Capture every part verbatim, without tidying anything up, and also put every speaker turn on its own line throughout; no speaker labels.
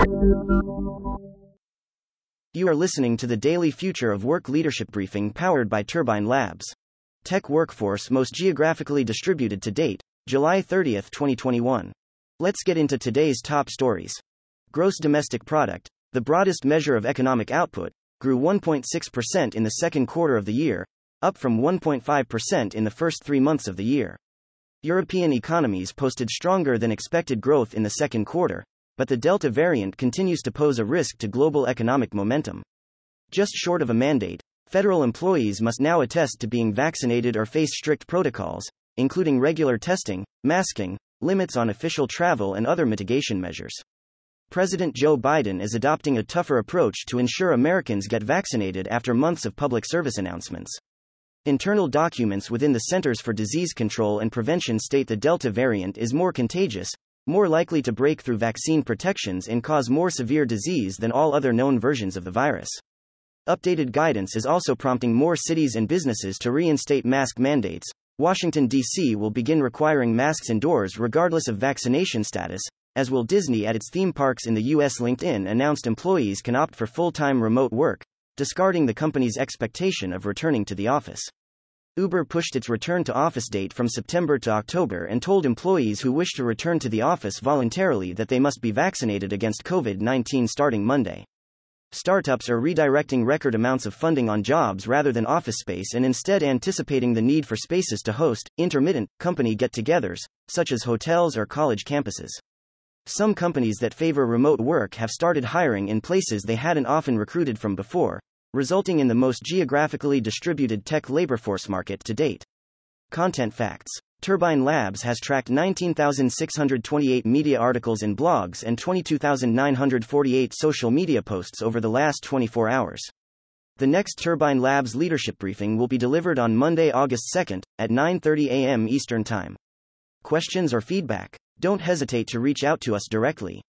You are listening to the daily Future of Work Leadership Briefing powered by Turbine Labs. Tech workforce most geographically distributed to date, July thirtieth, twenty twenty-one. Let's get into today's top stories. Gross domestic product, the broadest measure of economic output, grew one point six percent in the second quarter of the year, up from one point five percent in the first three months of the year. European economies posted stronger than expected growth in the second quarter, but the Delta variant continues to pose a risk to global economic momentum. Just short of a mandate, federal employees must now attest to being vaccinated or face strict protocols, including regular testing, masking, limits on official travel, and other mitigation measures. President Joe Biden is adopting a tougher approach to ensure Americans get vaccinated after months of public service announcements. Internal documents within the Centers for Disease Control and Prevention state the Delta variant is more contagious, more likely to break through vaccine protections and cause more severe disease than all other known versions of the virus. Updated guidance is also prompting more cities and businesses to reinstate mask mandates. Washington, D C will begin requiring masks indoors regardless of vaccination status, as will Disney at its theme parks in the U S. LinkedIn announced employees can opt for full-time remote work, discarding the company's expectation of returning to the office. Uber pushed its return to office date from September to October and told employees who wish to return to the office voluntarily that they must be vaccinated against COVID nineteen starting Monday. Startups are redirecting record amounts of funding on jobs rather than office space and instead anticipating the need for spaces to host intermittent company get-togethers, such as hotels or college campuses. Some companies that favor remote work have started hiring in places they hadn't often recruited from before, resulting in the most geographically distributed tech labor force market to date. Content facts. Turbine Labs has tracked nineteen thousand six hundred twenty-eight media articles and blogs and twenty-two thousand nine hundred forty-eight social media posts over the last twenty-four hours. The next Turbine Labs leadership briefing will be delivered on Monday, August second, at nine thirty a.m. Eastern Time. Questions or feedback? Don't hesitate to reach out to us directly.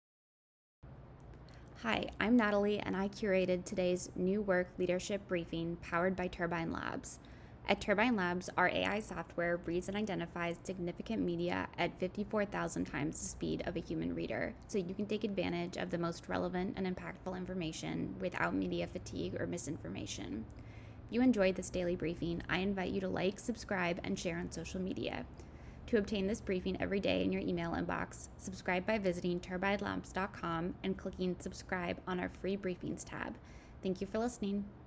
Hi, I'm Natalie, and I curated today's New Work Leadership Briefing powered by Turbine Labs. At Turbine Labs, our A I software reads and identifies significant media at fifty-four thousand times the speed of a human reader, so you can take advantage of the most relevant and impactful information without media fatigue or misinformation. If you enjoyed this daily briefing, I invite you to like, subscribe, and share on social media. To obtain this briefing every day in your email inbox, subscribe by visiting turbine labs dot com and clicking subscribe on our free briefings tab. Thank you for listening.